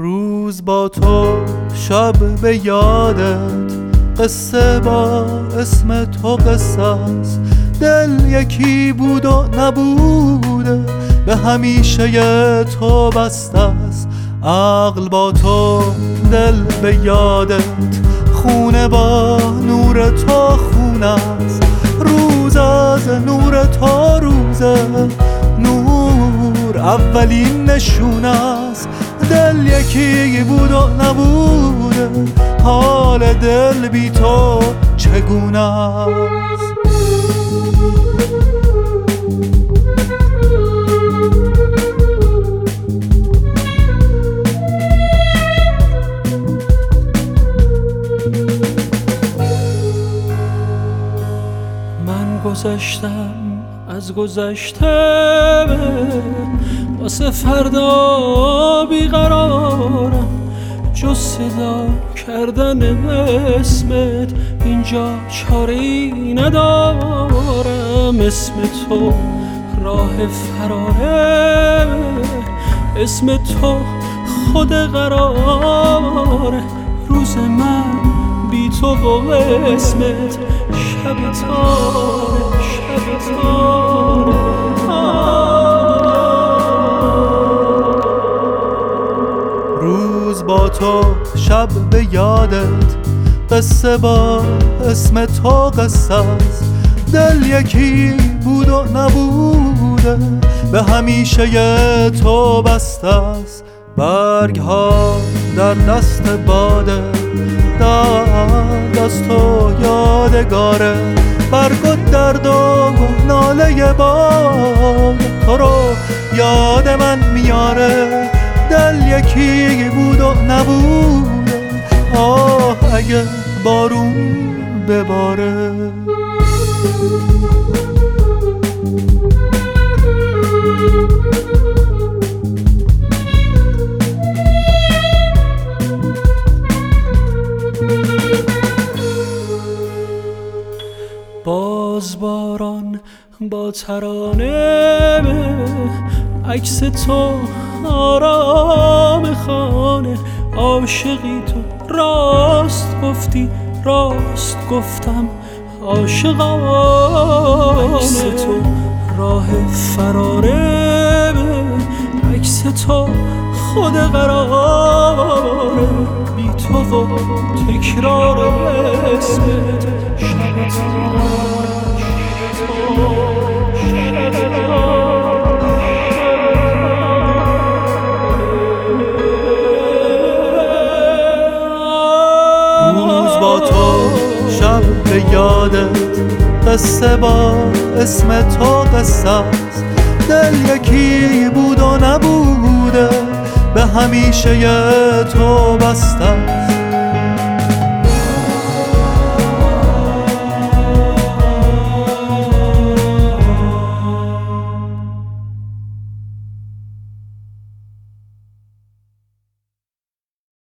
روز با تو شب به یادت، قصه با اسم تو قصه است. دل یکی بود و نبوده، به همیشه تو بسته است. عقل با تو، دل به یادت، خونه با نور تو خونه است. روز از نور تو روزه، نور اولین نشونه است. دل یکی بود و نبوده، حال دل بی تو چگونه است؟ من گذشتم از گذشته، واسه فردا بیقرارم. جز صدا کردن اسمت اینجا چاره‌ای ندارم. اسم تو راه فراره، اسم تو خود قراره. روز من بی تو و اسمت شب تاره، شب تاره. روز با تو شب به یادت، قصه با اسم تو قصه است. دل یکی بود و نبوده، به همیشه تو بسته است. برگ ها در دست باده، دست تو یادگاره. برگ و درد و ناله باد تو رو یاد من میاره. دل یکی بود و نبوده، آه اگه بارون بباره. باز باران با ترانه، عکس تو آرام خانه. عاشقی تو راست گفتی، راست گفتم عاشقانه. عکس تو راه فراره، عکس تو خود قراره. بی تو و تکرار اسمت شب تاره، با تو شب به یادت، قصه با اسم تو قصه است. دل یکی بود و نبوده، به همیشه تو بسته است.